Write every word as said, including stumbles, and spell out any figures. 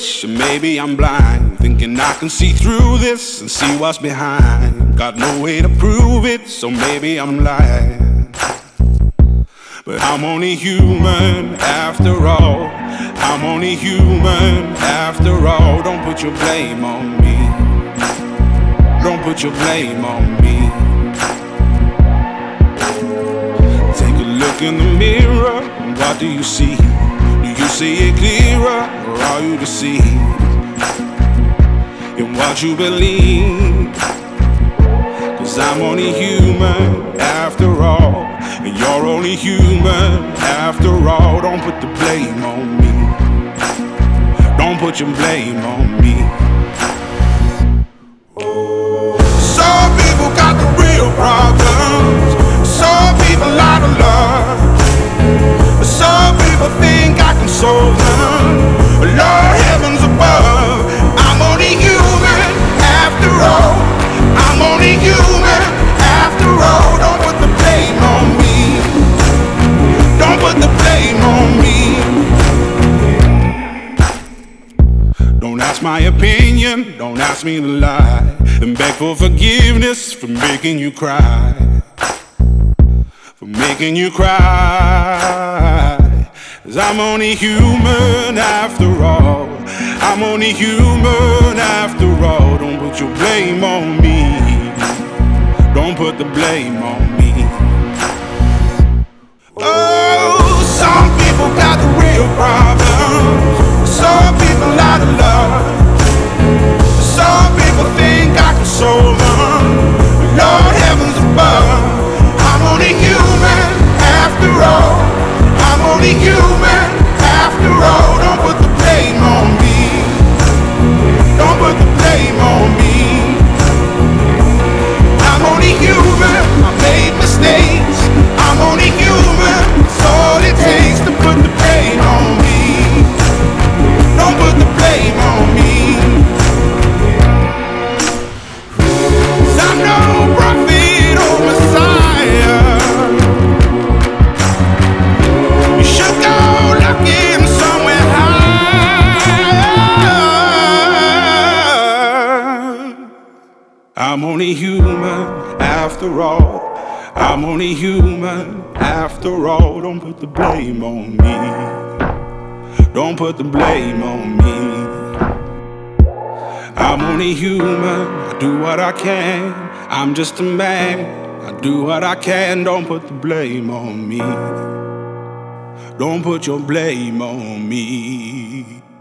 foolish, or maybe I'm blind, thinking I can see through this and see what's behind. Got no way to prove it, so maybe I'm lying. But I'm only human after all. I'm only human after all. Don't put your blame on me. Don't put your blame on me. Take a look in the mirror, what do you see? Do you see it clearer, or are you deceived in what you believe? Cause I'm only human after all, and you're only human after all. Don't put the blame on me. Don't put your blame on me. Some people got the real problems. Some people out of love. Some people think I can solve them. Lord heavens above, I'm only human after all. I'm only human after all. Don't put the blame on me. Don't put the blame on me. Don't ask my opinion, don't ask me to lie, and beg for forgiveness for making you cry. For making you cry. Cause I'm only human after all. I'm only human after all. Don't put your blame on me. Don't put the blame on me. Oh, some people got the real problems. Some people out of love. Some people think I can solve them. Lord heavens above, I'm only human after all. I'm only human after all. Don't put the blame on me. Don't put the blame on me. I'm only human, I made mistakes. I'm only human, it's all it takes to put the blame on me. Don't put the blame on me. 'Cause I'm no prophet or Messiah. You should go looking somewhere higher. I'm only human after all. I'm only human after all. Don't put the blame on me. Don't put the blame on me. I'm only human, I do what I can. I'm just a man, I do what I can. Don't put the blame on me. Don't put your blame on me.